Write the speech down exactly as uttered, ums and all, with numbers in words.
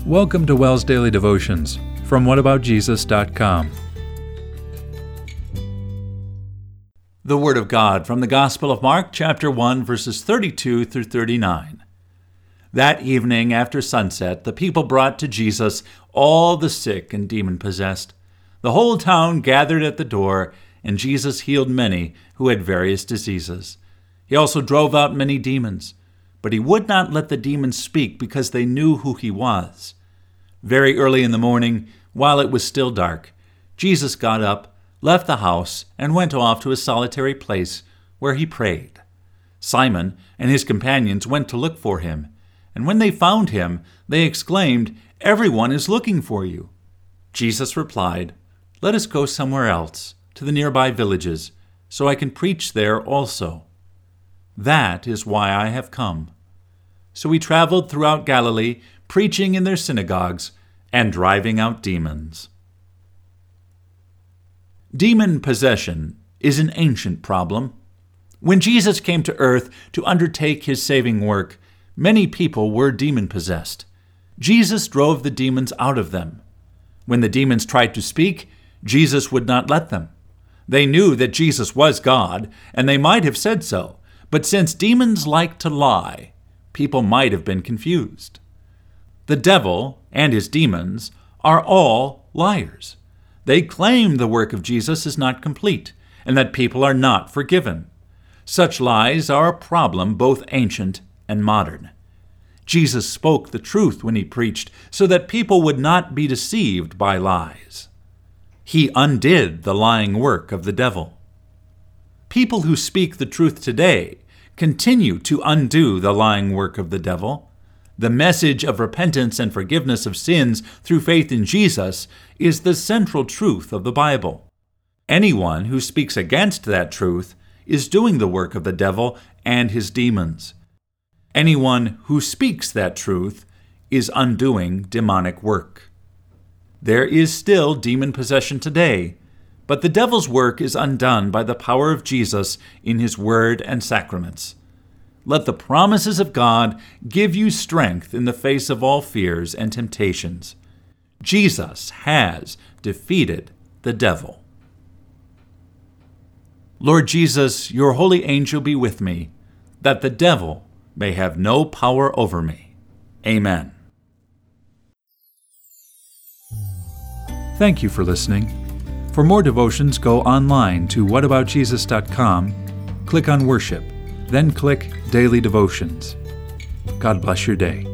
Welcome to Wells Daily Devotions from what about jesus dot com. The Word of God from the Gospel of Mark, chapter one, verses thirty-two through thirty-nine. That evening after sunset, the people brought to Jesus all the sick and demon-possessed. The whole town gathered at the door, and Jesus healed many who had various diseases. He also drove out many demons, but he would not let the demons speak because they knew who he was. Very early in the morning, while it was still dark, Jesus got up, left the house, and went off to a solitary place where he prayed. Simon and his companions went to look for him, and when they found him, they exclaimed, "Everyone is looking for you." Jesus replied, "Let us go somewhere else, to the nearby villages, so I can preach there also. That is why I have come." So he traveled throughout Galilee, preaching in their synagogues and driving out demons. Demon possession is an ancient problem. When Jesus came to earth to undertake his saving work, many people were demon-possessed. Jesus drove the demons out of them. When the demons tried to speak, Jesus would not let them. They knew that Jesus was God, and they might have said so, but since demons like to lie, people might have been confused. The devil and his demons are all liars. They claim the work of Jesus is not complete, and that people are not forgiven. Such lies are a problem both ancient and modern. Jesus spoke the truth when he preached so that people would not be deceived by lies. He undid the lying work of the devil. People who speak the truth today continue to undo the lying work of the devil. The message of repentance and forgiveness of sins through faith in Jesus is the central truth of the Bible. Anyone who speaks against that truth is doing the work of the devil and his demons. Anyone who speaks that truth is undoing demonic work. There is still demon possession today, but the devil's work is undone by the power of Jesus in his word and sacraments. Let the promises of God give you strength in the face of all fears and temptations. Jesus has defeated the devil. Lord Jesus, your holy angel be with me, that the devil may have no power over me. Amen. Thank you for listening. For more devotions, go online to what about jesus dot com, click on Worship, then click Daily Devotions. God bless your day.